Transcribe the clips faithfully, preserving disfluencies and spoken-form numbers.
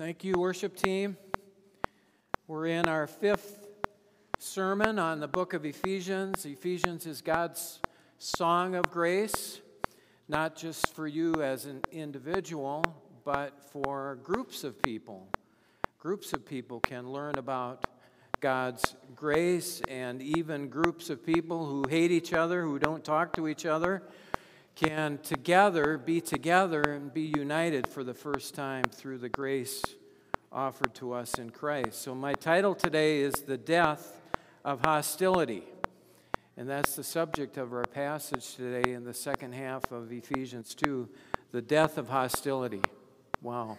Thank you, worship team. We're in our fifth sermon on the book of Ephesians. Ephesians is God's song of grace, not just for you as an individual, but for groups of people. Groups of people can learn about God's grace, and even groups of people who hate each other, who don't talk to each other, can together be together and be united for the first time through the grace offered to us in Christ. So my title today is The Death of Hostility. And that's the subject of our passage today in the second half of Ephesians two, the death of hostility. Wow.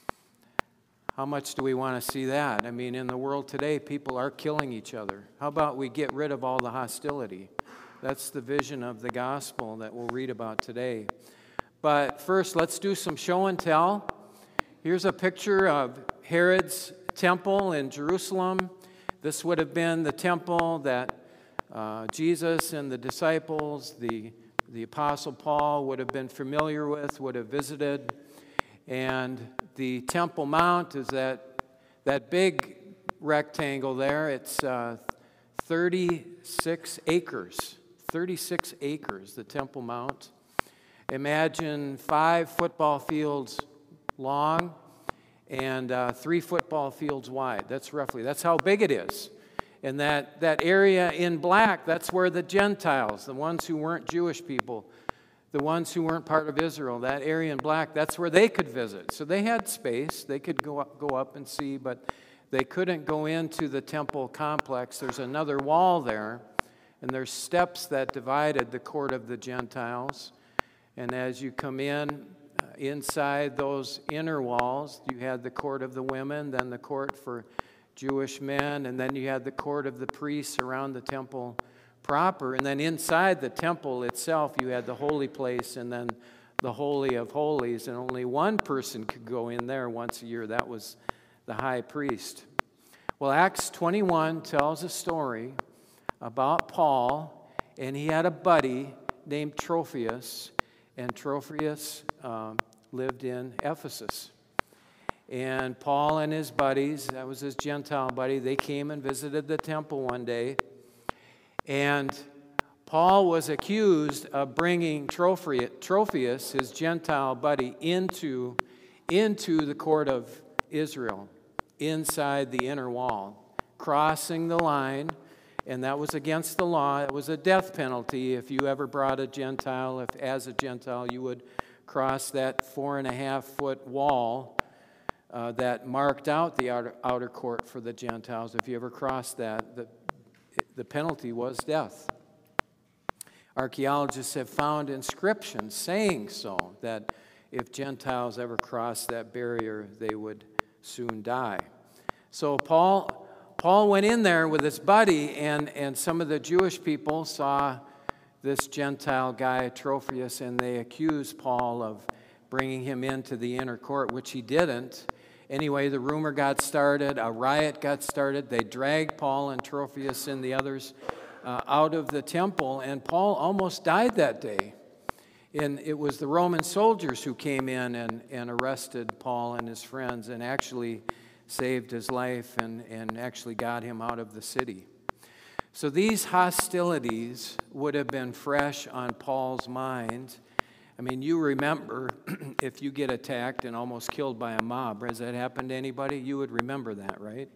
How much do we want to see that? I mean, in the world today, people are killing each other. How about we get rid of all the hostility? That's the vision of the gospel that we'll read about today. But first, let's do some show and tell. Here's a picture of Herod's temple in Jerusalem. This would have been the temple that uh, Jesus and the disciples, the, the Apostle Paul would have been familiar with, would have visited. And the Temple Mount is that, that big rectangle there. It's uh, thirty-six acres. thirty-six acres, the Temple Mount. Imagine five football fields long and uh, three football fields wide. That's roughly, that's how big it is. And that, that area in black, that's where the Gentiles, the ones who weren't Jewish people, the ones who weren't part of Israel, that area in black, that's where they could visit. So they had space. They could go up, go up and see, but they couldn't go into the temple complex. There's another wall there. And there's steps that divided the court of the Gentiles. And as you come in, uh, inside those inner walls, you had the court of the women, then the court for Jewish men, and then you had the court of the priests around the temple proper. And then inside the temple itself, you had the holy place and then the Holy of Holies. And only one person could go in there once a year. That was the high priest. Well, Acts twenty-one tells a story about Paul, and he had a buddy named Trophius, and Trophius um, lived in Ephesus. And Paul and his buddies, that was his Gentile buddy, they came and visited the temple one day, and Paul was accused of bringing Trophius, his Gentile buddy, into, into the court of Israel, inside the inner wall, crossing the line. And that was against the law. It was a death penalty if you ever brought a Gentile. If as a Gentile you would cross that four and a half foot wall uh, that marked out the outer, outer court for the Gentiles. If you ever crossed that, the, the penalty was death. Archaeologists have found inscriptions saying so, that if Gentiles ever crossed that barrier, they would soon die. So Paul... Paul went in there with his buddy, and, and some of the Jewish people saw this Gentile guy, Trophius, and they accused Paul of bringing him into the inner court, which he didn't. Anyway, the rumor got started. A riot got started. They dragged Paul and Trophius and the others uh, out of the temple, and Paul almost died that day. And it was the Roman soldiers who came in and, and arrested Paul and his friends and actually saved his life and, and actually got him out of the city. So these hostilities would have been fresh on Paul's mind. I mean, you remember if you get attacked and almost killed by a mob. Has that happened to anybody? You would remember that, right?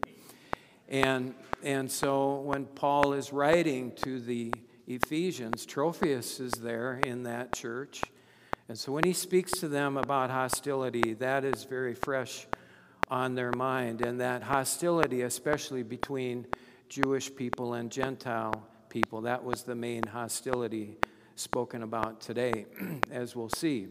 And, and so when Paul is writing to the Ephesians, Trophius is there in that church. And so when he speaks to them about hostility, that is very fresh on their mind, and that hostility, especially between Jewish people and Gentile people, that was the main hostility spoken about today, as we'll see.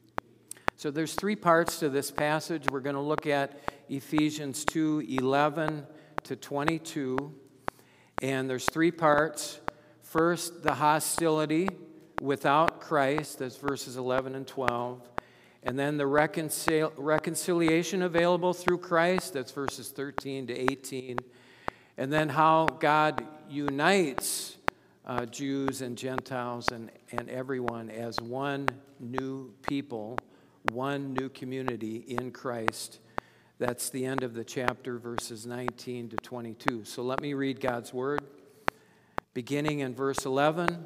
So there's three parts to this passage. We're going to look at Ephesians two, eleven to twenty-two, and there's three parts. First, the hostility without Christ, that's verses eleven and twelve. And then the reconcil- reconciliation available through Christ, that's verses thirteen to eighteen. And then how God unites uh, Jews and Gentiles and, and everyone as one new people, one new community in Christ That's the end of the chapter, verses nineteen to twenty-two. So let me read God's word, beginning in verse eleven.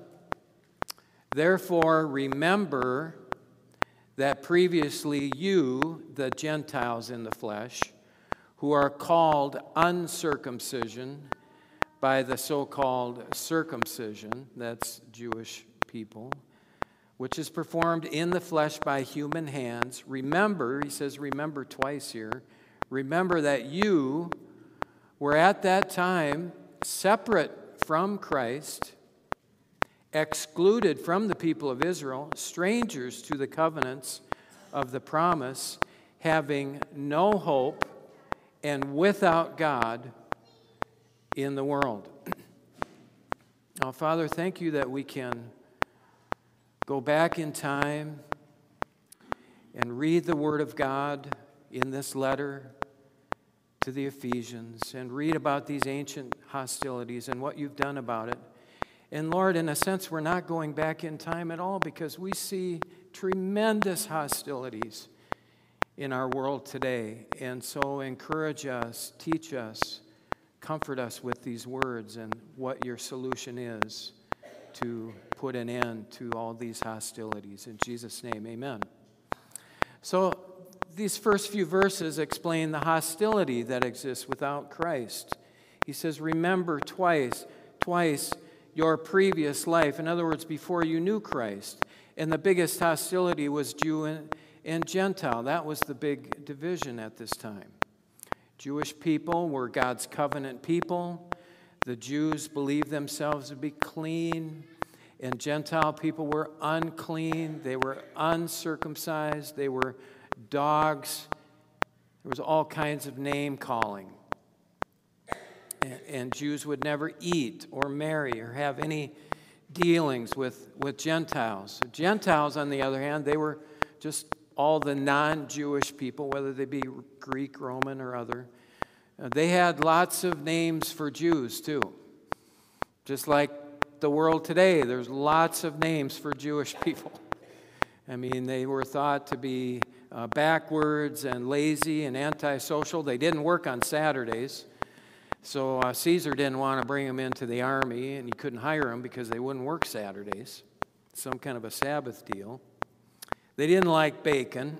Therefore, remember that previously you, the Gentiles in the flesh, who are called uncircumcision by the so-called circumcision, that's Jewish people, which is performed in the flesh by human hands. Remember, he says remember twice here, remember that you were at that time separate from Christ, excluded from the people of Israel, strangers to the covenants of the promise, having no hope and without God in the world. Now, Father, thank you that we can go back in time and read the Word of God in this letter to the Ephesians and read about these ancient hostilities and what you've done about it. And Lord, in a sense, we're not going back in time at all because we see tremendous hostilities in our world today. And so encourage us, teach us, comfort us with these words and what your solution is to put an end to all these hostilities. In Jesus' name, amen. So these first few verses explain the hostility that exists without Christ. He says, remember twice, twice, your previous life. In other words, before you knew Christ. And the biggest hostility was Jew and, and Gentile. That was the big division at this time. Jewish people were God's covenant people. The Jews believed themselves to be clean. And Gentile people were unclean. They were uncircumcised. They were dogs. There was all kinds of name calling. And Jews would never eat or marry or have any dealings with, with Gentiles. Gentiles, on the other hand, they were just all the non-Jewish people, whether they be Greek, Roman, or other. Uh, they had lots of names for Jews, too. Just like the world today, there's lots of names for Jewish people. I mean, they were thought to be uh, backwards and lazy and antisocial. They didn't work on Saturdays. So uh, Caesar didn't want to bring them into the army, and he couldn't hire them because they wouldn't work Saturdays. Some kind of a Sabbath deal. They didn't like bacon.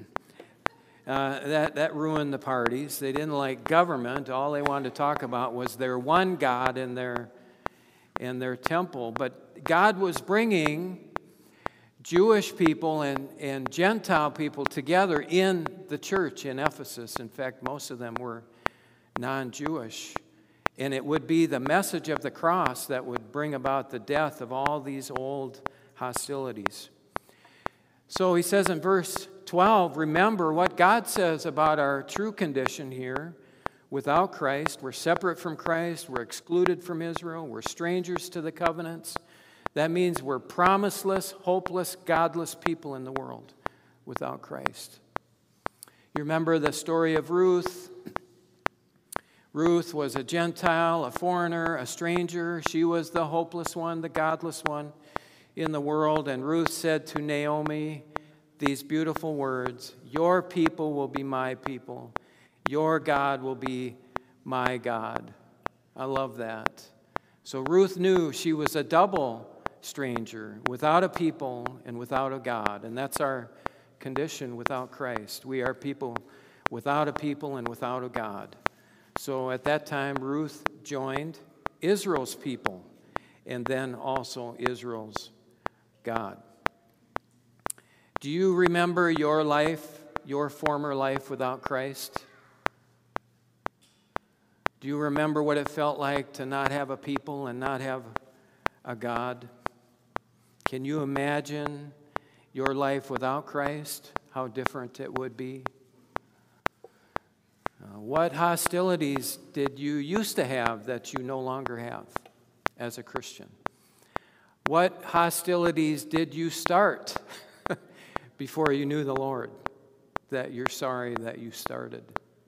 uh, that, that ruined the parties. They didn't like government. All they wanted to talk about was their one God in their, in their temple. But God was bringing Jewish people and, and Gentile people together in the church in Ephesus. In fact, most of them were non-Jewish. And it would be the message of the cross that would bring about the death of all these old hostilities. So he says in verse twelve, remember what God says about our true condition here. Without Christ, we're separate from Christ, we're excluded from Israel, we're strangers to the covenants. That means we're promiseless, hopeless, godless people in the world without Christ. You remember the story of Ruth. Ruth was a Gentile, a foreigner, a stranger. She was the hopeless one, the godless one in the world. And Ruth said to Naomi these beautiful words, your people will be my people. Your God will be my God. I love that. So Ruth knew she was a double stranger, without a people and without a God. And that's our condition without Christ. We are people without a people and without a God. So at that time, Ruth joined Israel's people and then also Israel's God. Do you remember your life, your former life without Christ? Do you remember what it felt like to not have a people and not have a God? Can you imagine your life without Christ, how different it would be? Uh, what hostilities did you used to have that you no longer have as a Christian? What hostilities did you start before you knew the Lord that you're sorry that you started?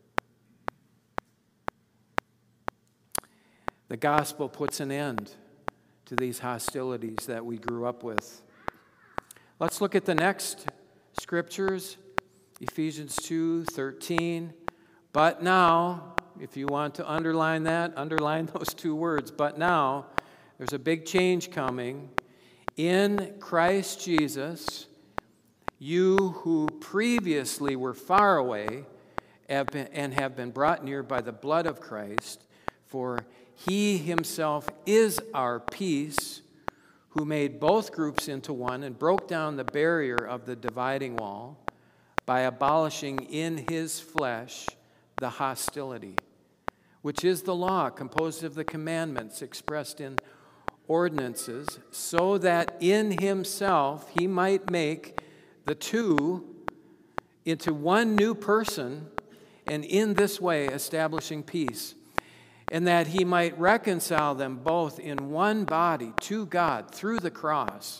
The gospel puts an end to these hostilities that we grew up with. Let's look at the next scriptures, Ephesians two thirteen. But now, if you want to underline that, underline those two words. But now, there's a big change coming. In Christ Jesus, you who previously were far away have been, and have been brought near by the blood of Christ, for he himself is our peace, who made both groups into one and broke down the barrier of the dividing wall by abolishing in his flesh the hostility, which is the law composed of the commandments expressed in ordinances, so that in himself he might make the two into one new person, and in this way establishing peace, and that he might reconcile them both in one body to God through the cross,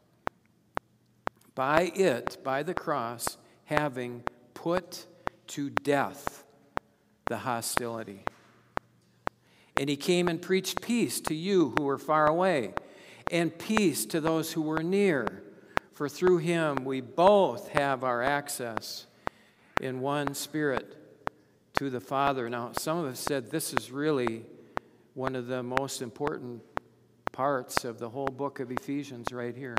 by it, by the cross, having put to death the hostility. And he came and preached peace to you who were far away, and peace to those who were near. For through him we both have our access in one Spirit to the Father. Now, some of us said this is really one of the most important parts of the whole book of Ephesians right here.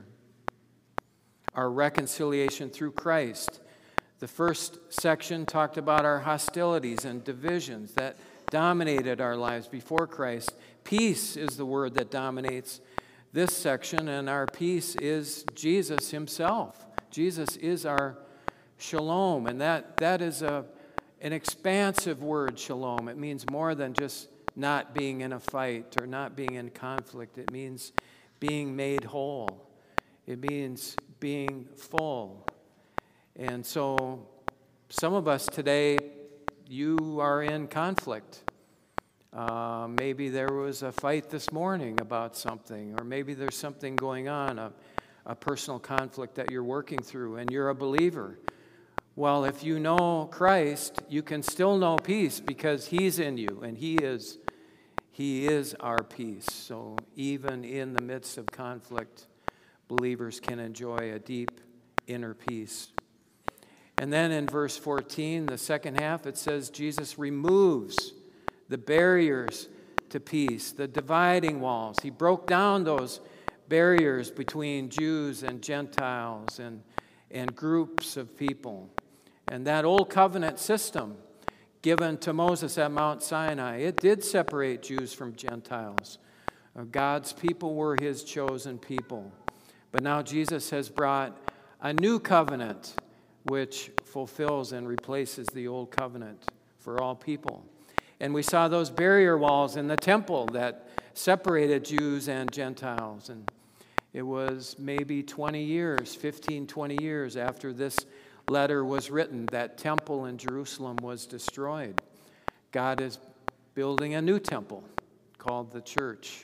Our reconciliation through Christ. The first section talked about our hostilities and divisions that dominated our lives before Christ. Peace is the word that dominates this section, and our peace is Jesus himself. Jesus is our shalom, and that, that is a, an expansive word, shalom. It means more than just not being in a fight or not being in conflict. It means being made whole. It means being full. And so some of us today, you are in conflict. Uh, maybe there was a fight this morning about something, or maybe there's something going on, a, a personal conflict that you're working through, and you're a believer. Well, if you know Christ, you can still know peace because he's in you, and he is, he is our peace. So even in the midst of conflict, believers can enjoy a deep inner peace. And then in verse fourteen, the second half, it says Jesus removes the barriers to peace, the dividing walls. He broke down those barriers between Jews and Gentiles and, and groups of people. And that old covenant system given to Moses at Mount Sinai, it did separate Jews from Gentiles. God's people were his chosen people. But now Jesus has brought a new covenant which fulfills and replaces the old covenant for all people. And we saw those barrier walls in the temple that separated Jews and Gentiles. And it was maybe twenty years, fifteen, twenty years after this letter was written, that temple in Jerusalem was destroyed. God is building a new temple called the church.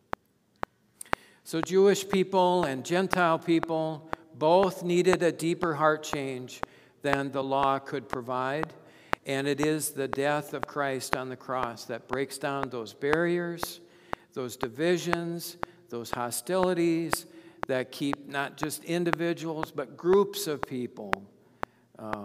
So Jewish people and Gentile people both needed a deeper heart change than the law could provide. And it is the death of Christ on the cross that breaks down those barriers, those divisions, those hostilities that keep not just individuals but groups of people uh,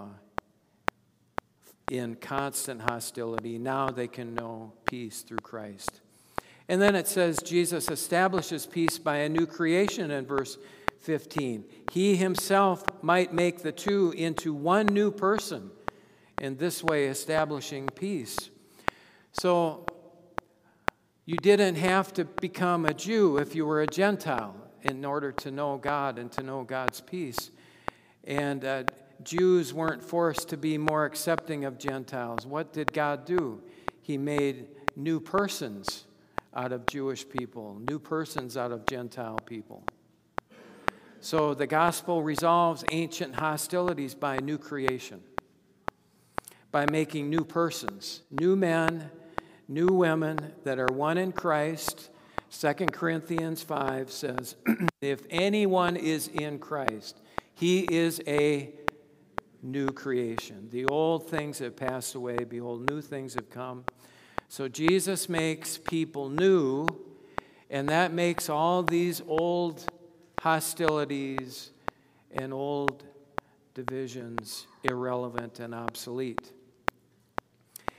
in constant hostility. Now they can know peace through Christ. And then it says Jesus establishes peace by a new creation in verse fifteen. He himself might make the two into one new person, in this way establishing peace. So you didn't have to become a Jew if you were a Gentile in order to know God and to know God's peace. And uh, Jews weren't forced to be more accepting of Gentiles. What did God do? He made new persons out of Jewish people, new persons out of Gentile people. So the gospel resolves ancient hostilities by new creation, by making new persons, new men, new women that are one in Christ. Second Corinthians five says, if anyone is in Christ, he is a new creation. The old things have passed away. Behold, new things have come. So Jesus makes people new, and that makes all these old hostilities and old divisions irrelevant and obsolete.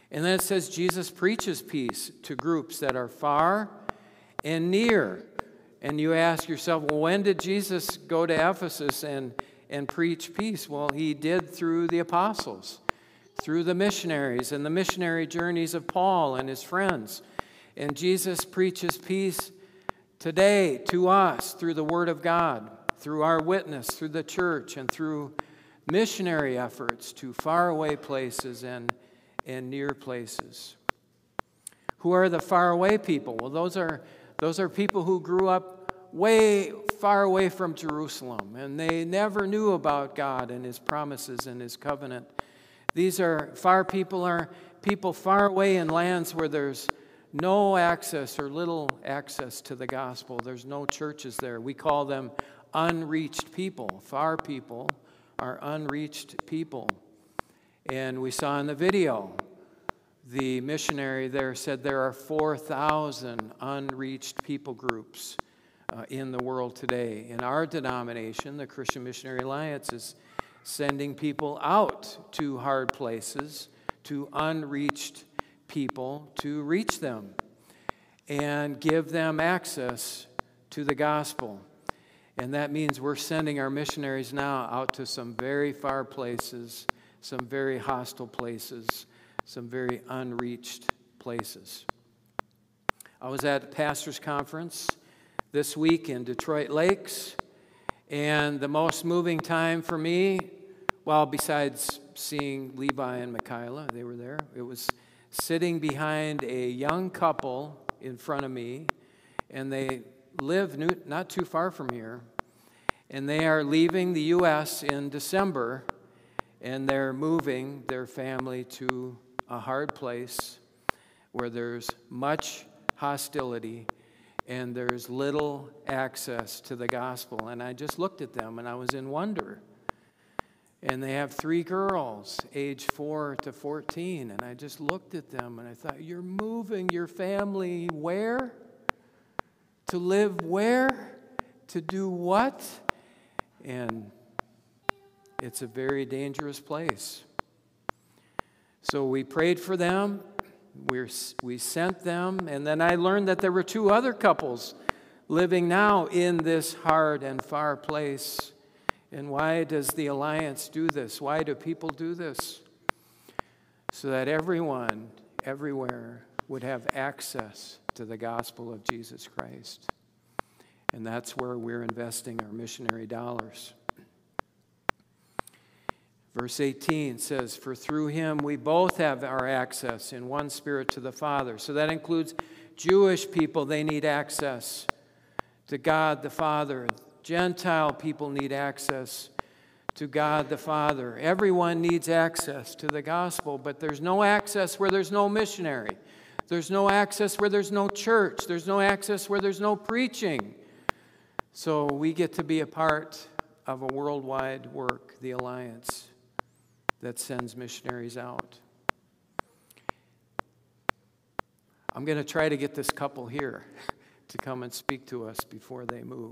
And then it says Jesus preaches peace to groups that are far and near. And you ask yourself, well, when did Jesus go to Ephesus and, and preach peace? Well, he did through the apostles, through the missionaries and the missionary journeys of Paul and his friends. And Jesus preaches peace today to us through the Word of God, through our witness, through the church, and through missionary efforts to faraway places and, and near places. Who are the faraway people? Well, those are those are people who grew up way far away from Jerusalem, and they never knew about God and His promises and His covenant. These are far people are people far away in lands where there's no access or little access to the gospel. There's no churches there. We call them unreached people. Far people are unreached people. And we saw in the video, the missionary there said there are four thousand unreached people groups uh, in the world today. In our denomination, the Christian Missionary Alliance is sending people out to hard places, to unreached people, to reach them and give them access to the gospel. And that means we're sending our missionaries now out to some very far places, some very hostile places, some very unreached places. I was at a pastor's conference this week in Detroit Lakes, and the most moving time for me, well, besides seeing Levi and Michaela, they were there, it was sitting behind a young couple in front of me, and they live new, not too far from here, and they are leaving the U S in December, and they're moving their family to a hard place where there's much hostility and there's little access to the gospel. And I just looked at them and I was in wonder. And they have three girls, age four to fourteen, and I just looked at them and I thought, you're moving your family where? To live where? To do what? And it's a very dangerous place. So we prayed for them, We're, we sent them, and then I learned that there were two other couples living now in this hard and far place. And why does the Alliance do this? Why do people do this? So that everyone, everywhere, would have access to the gospel of Jesus Christ. And that's where we're investing our missionary dollars. Verse eighteen says, for through him we both have our access in one spirit to the Father. So that includes Jewish people. They need access to God the Father. Gentile people need access to God the Father. Everyone needs access to the gospel, but there's no access where there's no missionary. There's no access where there's no church. There's no access where there's no preaching. So we get to be a part of a worldwide work, the Alliance, that sends missionaries out. I'm going to try to get this couple here to come and speak to us before they move.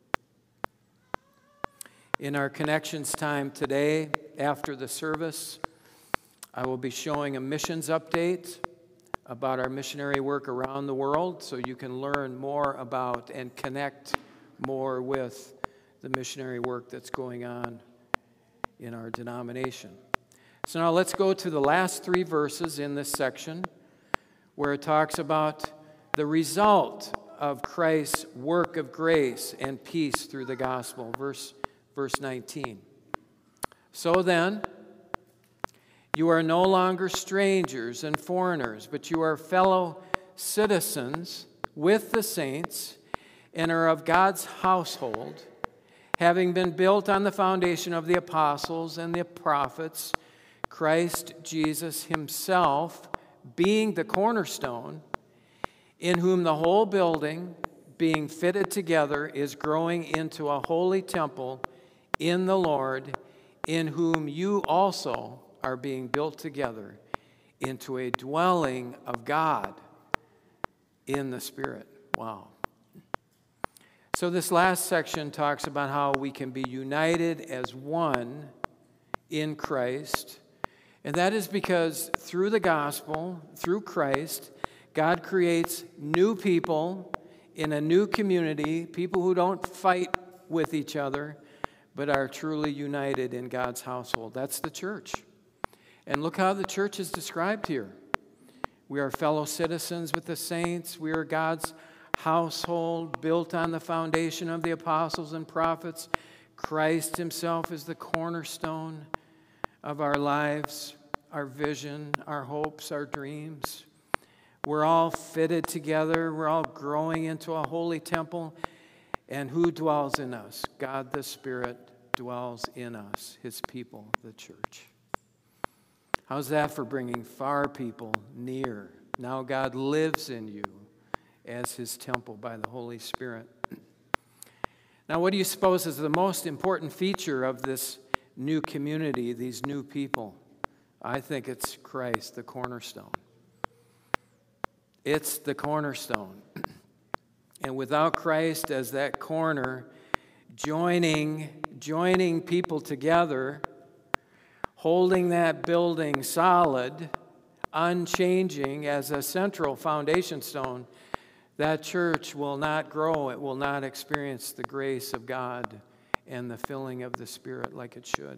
In our connections time today, after the service, I will be showing a missions update about our missionary work around the world so you can learn more about and connect more with the missionary work that's going on in our denomination. So now let's go to the last three verses in this section where it talks about the result of Christ's work of grace and peace through the gospel. Verse, verse nineteen. So then, you are no longer strangers and foreigners, but you are fellow citizens with the saints and are of God's household, having been built on the foundation of the apostles and the prophets, Christ Jesus himself being the cornerstone, in whom the whole building, being fitted together, is growing into a holy temple in the Lord, in whom you also are being built together into a dwelling of God in the Spirit. Wow. So this last section talks about how we can be united as one in Christ, And that is because through the gospel, through Christ, God creates new people in a new community, people who don't fight with each other, but are truly united in God's household. That's the church. And look how the church is described here. We are fellow citizens with the saints. We are God's household built on the foundation of the apostles and prophets. Christ himself is the cornerstone of our lives, our vision, our hopes, our dreams. We're all fitted together. We're all growing into a holy temple. And who dwells in us? God the Spirit dwells in us, his people, the church. How's that for bringing far people near? Now God lives in you as his temple by the Holy Spirit. Now, what do you suppose is the most important feature of this new community, these new people? I think it's Christ, the cornerstone. It's the cornerstone. And without Christ as that corner, joining, joining people together, holding that building solid, unchanging as a central foundation stone, that church will not grow. It will not experience the grace of God and the filling of the Spirit like it should.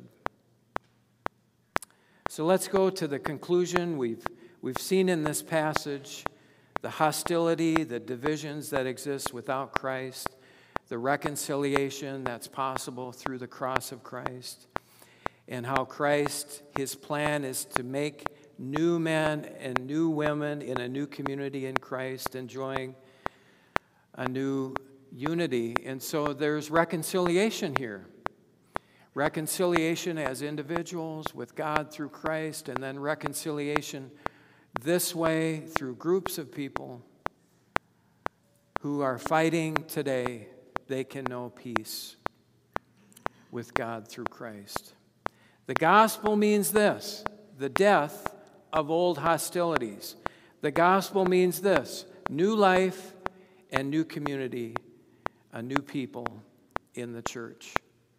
So let's go to the conclusion. We've, we've seen in this passage the hostility, the divisions that exist without Christ, the reconciliation that's possible through the cross of Christ, and how Christ, his plan is to make new men and new women in a new community in Christ, enjoying a new unity. And so there's reconciliation here. Reconciliation as individuals with God through Christ, and then reconciliation this way through groups of people who are fighting today. They can know peace with God through Christ. The gospel means this: the death of old hostilities. The gospel means this: new life and new community, a new people in the church.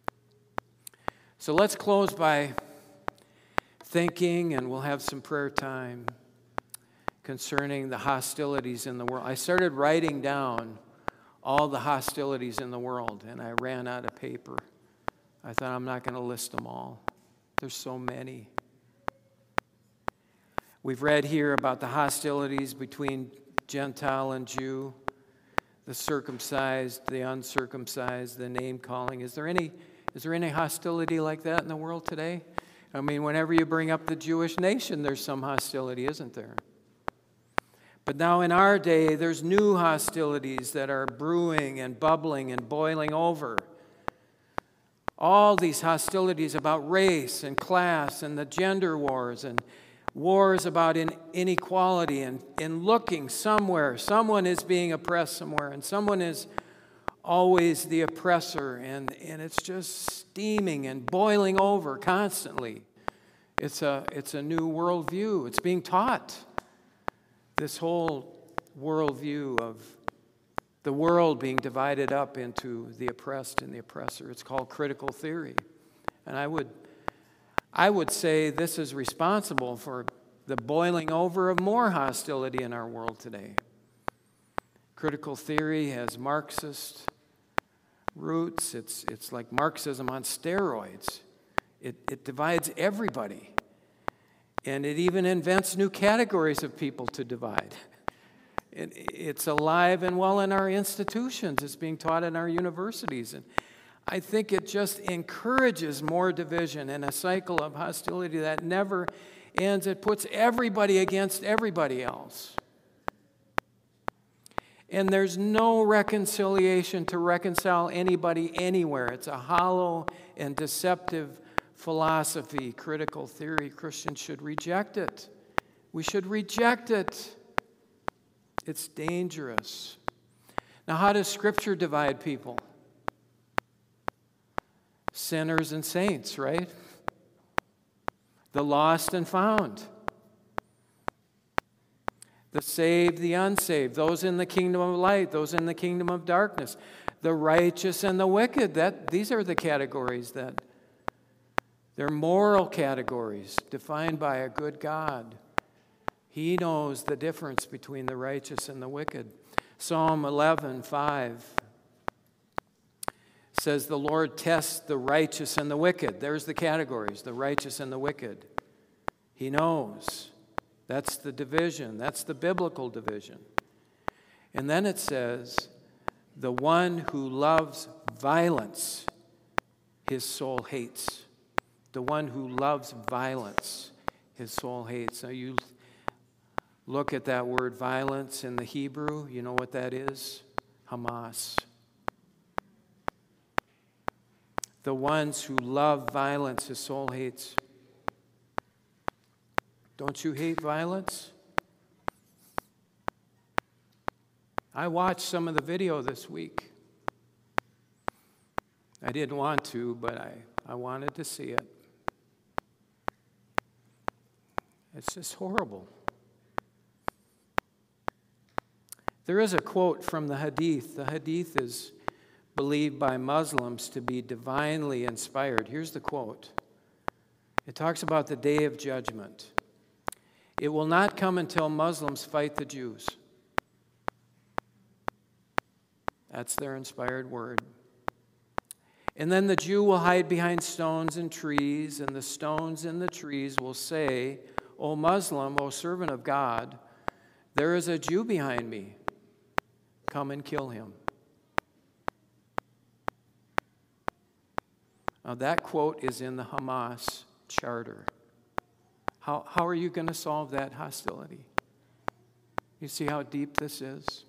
So let's close by thinking, and we'll have some prayer time concerning the hostilities in the world. I started writing down all the hostilities in the world, and I ran out of paper. I thought, I'm not going to list them all. There's so many. We've read here about the hostilities between Gentile and Jew, the circumcised, the uncircumcised, the name-calling. Is there any, is there any hostility like that in the world today? I mean, whenever you bring up the Jewish nation, there's some hostility, isn't there? But now in our day, there's new hostilities that are brewing and bubbling and boiling over. All these hostilities about race and class and the gender wars and wars about in inequality and in looking somewhere. Someone is being oppressed somewhere, and someone is always the oppressor, and, and it's just steaming and boiling over constantly. It's a, it's a new worldview. It's being taught. This whole worldview of the world being divided up into the oppressed and the oppressor. It's called critical theory. And I would, I would say this is responsible for the boiling over of more hostility in our world today. Critical theory has Marxist roots. It's, it's like Marxism on steroids. It, it divides everybody. And it even invents new categories of people to divide. It, it's alive and well in our institutions. It's being taught in our universities. And I think it just encourages more division and a cycle of hostility that never ends. It puts everybody against everybody else. And there's no reconciliation to reconcile anybody anywhere. It's a hollow and deceptive philosophy, critical theory. Christians should reject it. We should reject it. It's dangerous. Now, how does Scripture divide people? Sinners and saints, right? The lost and found. The saved, the unsaved. Those in the kingdom of light, those in the kingdom of darkness. The righteous and the wicked. That, these are the categories that They're moral categories defined by a good God. He knows the difference between the righteous and the wicked. Psalm eleven five says, the Lord tests the righteous and the wicked. There's the categories, the righteous and the wicked. He knows. That's the division. That's the biblical division. And then it says, the one who loves violence, his soul hates. The one who loves violence, his soul hates. Now you look at that word violence in the Hebrew, you know what that is? Hamas. The ones who love violence, his soul hates. Don't you hate violence? I watched some of the video this week. I didn't want to, but I, I wanted to see it. It's just horrible. There is a quote from the Hadith. The Hadith is believed by Muslims to be divinely inspired. Here's the quote. It talks about the day of judgment. It will not come until Muslims fight the Jews. That's their inspired word. And then the Jew will hide behind stones and trees, and the stones and the trees will say, O Muslim, O servant of God, there is a Jew behind me. Come and kill him. Now that quote is in the Hamas charter. How, how are you going to solve that hostility? You see how deep this is?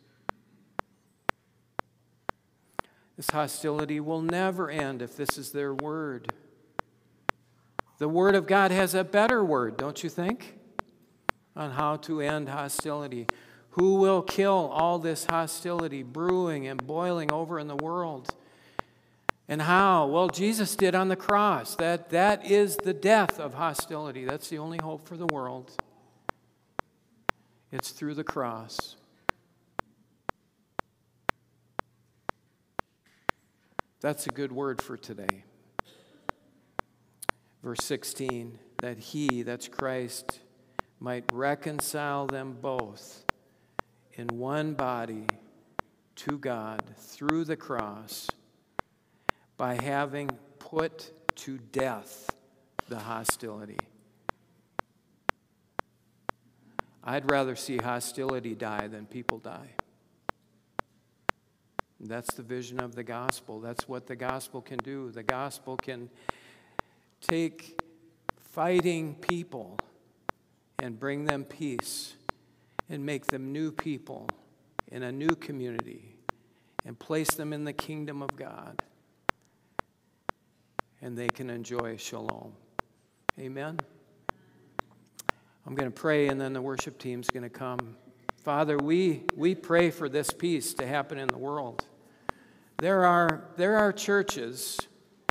This hostility will never end if this is their word. The Word of God has a better word, don't you think, on how to end hostility. Who will kill all this hostility brewing and boiling over in the world? And how? Well, Jesus did on the cross. That, that is the death of hostility. That's the only hope for the world. It's through the cross. That's a good word for today. Verse sixteen, that he, that's Christ, might reconcile them both in one body to God through the cross by having put to death the hostility. I'd rather see hostility die than people die. That's the vision of the gospel. That's what the gospel can do. The gospel can take fighting people and bring them peace and make them new people in a new community and place them in the kingdom of God. And they can enjoy shalom. Amen? I'm going to pray, and then the worship team's going to come. Father, we, we pray for this peace to happen in the world. There are, there are churches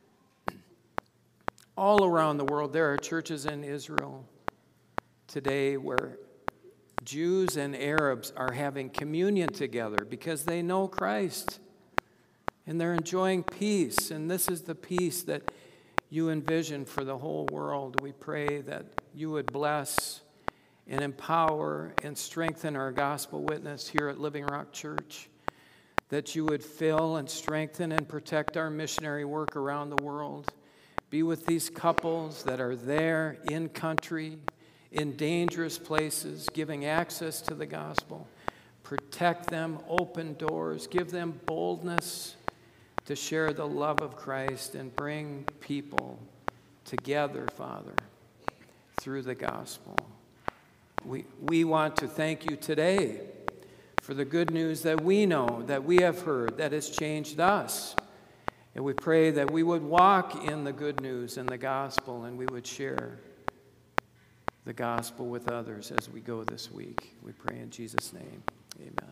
all around the world. There are churches in Israel today where Jews and Arabs are having communion together because they know Christ. And they're enjoying peace. And this is the peace that you envision for the whole world. We pray that you would bless and empower and strengthen our gospel witness here at Living Rock Church, that you would fill and strengthen and protect our missionary work around the world. Be with these couples that are there in country, in dangerous places, giving access to the gospel. Protect them, open doors, give them boldness to share the love of Christ and bring people together, Father, through the gospel. We, we want to thank you today for the good news that we know, that we have heard, that has changed us. And we pray that we would walk in the good news and the gospel, and we would share the gospel with others as we go this week. We pray in Jesus' name. Amen.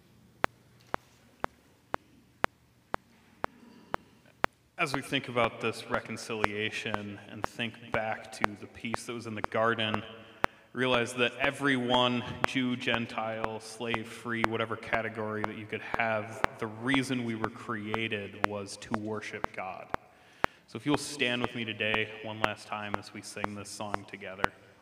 As we think about this reconciliation and think back to the peace that was in the garden, realize that everyone, Jew, Gentile, slave, free, whatever category that you could have, the reason we were created was to worship God. So if you'll stand with me today one last time as we sing this song together.